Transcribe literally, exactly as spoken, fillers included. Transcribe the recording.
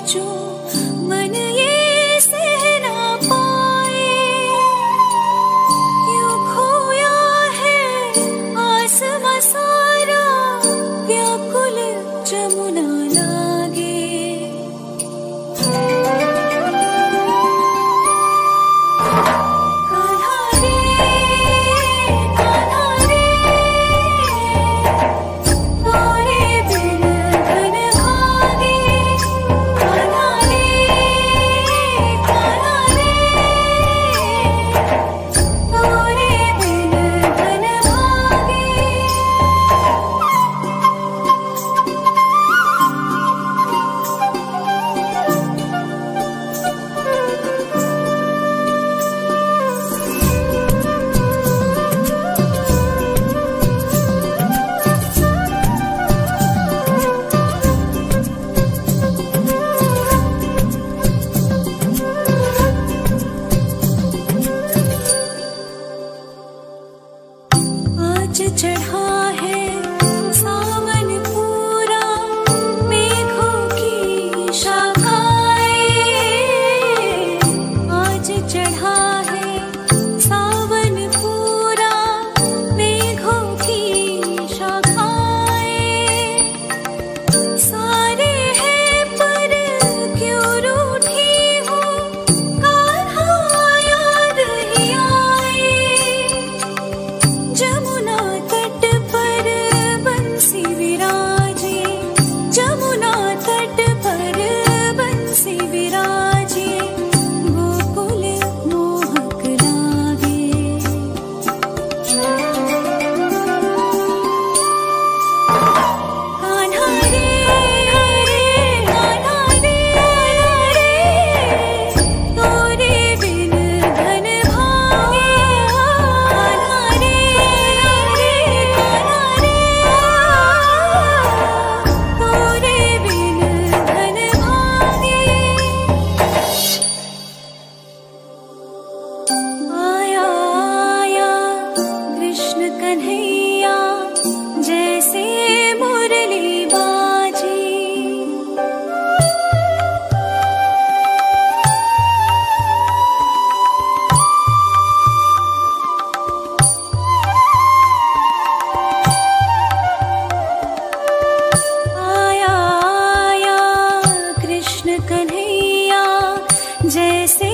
जो मन ये सह ना पाए, यूं खोया है आसमां सारा, व्याकुल जमुना लागे। चढ़ा है सावन पूरा, मेघों की शाखाएं। आज चढ़ा है सावन पूरा, मेघों की शाखाएं। सारे हैं पर क्यों रूठी हो, कान्हा याद ही आए। जमुना तट पर बंसी विराजे, जमुना तट पर बंसी विराजे, गोकुल मोहक लागे। कान्हा रे कान्हा रे तोरे बिन धन भागे। कान्हा रे तोरे बिन धन भागे। आया आया कृष्ण कन्हैया, जैसे मुरली बाजी। आया आया कृष्ण कन्हैया, जैसे